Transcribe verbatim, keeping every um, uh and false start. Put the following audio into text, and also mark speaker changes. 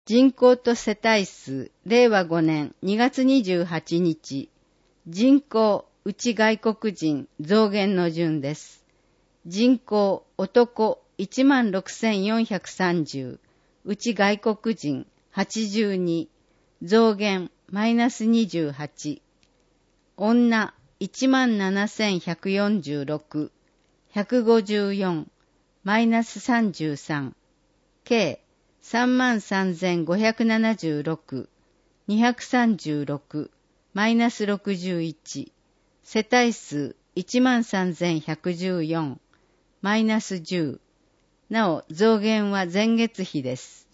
Speaker 1: 人口と世帯数、れいわごねんにがつにじゅうはちにち、人口、内外国人増減の順です。人口、男いちまんろくせんよんひゃくさんじゅう、内外国人はちじゅうに、増減マイナスにじゅうはち、女いちまんななせんひゃくよんじゅうろく、ひゃくごじゅうよん、マイナスさんじゅうさん、計さんまんさんぜんごひゃくななじゅうろく、にひゃくさんじゅうろく、マイナスろくじゅういち、世帯数いちまんさんぜんひゃくじゅうよん、マイナスじゅう、なお増減は前月比です。